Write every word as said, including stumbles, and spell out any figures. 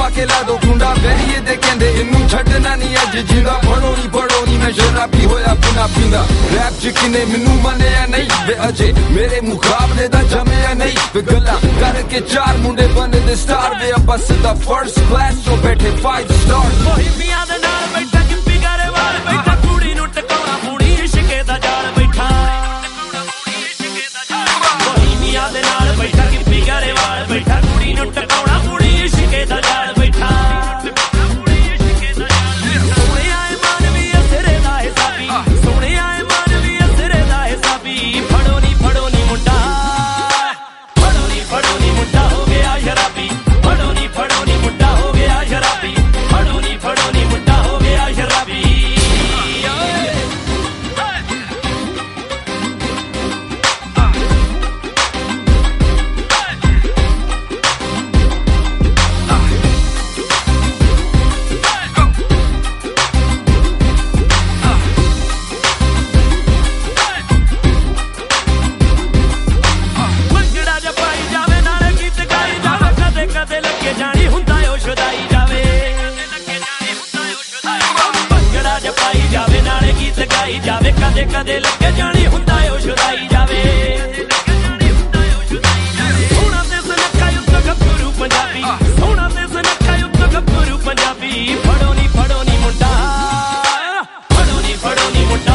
के ला दो कुंडा बेरिए दे कहंदे इनू छड्डना नहीं अज जिंदा फड़ो नहीं फड़ो नहीं मैं शराबी होया बिना पींदा रैप च किने मैनू मन्निया नहीं वे अजे मेरे मुकाबले दा जमिया नहीं वे गल्लां करके चार मुंडे बने दे स्टार वे बस दा फर्स्ट क्लास चो बैठे फाइव स्टार मोहिमियां दे नाल बैठा किंपी गरेवाल बैठा कुड़ी नू टकाउणा पूरी इश्के दा जाल बैठा मोहिमियां दे नाल बैठा किंपी गरेवाल बैठा कुड़ी नू टकाउणा पूरी इश्के दा जाल बैठा सोने आए मानवी असरे दा हिसाबी सोने आए मानवी असरे दा हिसाबी फड़ो नी फड़ो नी मुंडा फड़ो नी फड़ो नी मुंडा हो गया शराबी फड़ो नी फड़ो नी मुंडा हो गया शराबी फड़ो नी फड़ो नी मुंडा हो गया शराबी कदे लगे जानी हुंदा ओ शुदाई जावे भंगड़ा जपाई जावे नाले गीत गाई जावे कदे कदे लगे जानी हुंदा ओ शुदाई जावे सोना ते सुनखा युद्ध गब्बरू पंजाबी सोना ते सुनखा युद्ध गब्बरू पंजाबी फड़ो नी फड़ो नी मुंडा फड़ो नी फड़ो नी मुंडा